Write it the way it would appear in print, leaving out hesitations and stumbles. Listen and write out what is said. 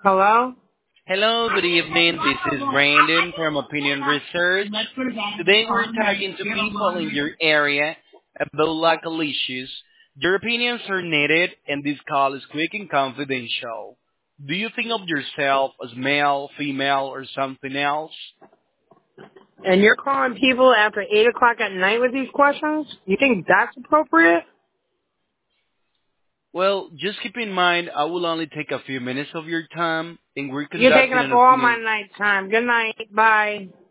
Hello? Hello, good evening. This is Brandon from Opinion Research. Today we're talking to people in your area about local issues. Your opinions are needed and this call is quick and confidential. Do you think of yourself as male, female, or something else? And you're calling people after 8 o'clock at night with these questions? You think that's appropriate? Well, just keep in mind I will only take a few minutes of your time and we're You're taking conducting up an all my opinion. night time. Good night. Bye.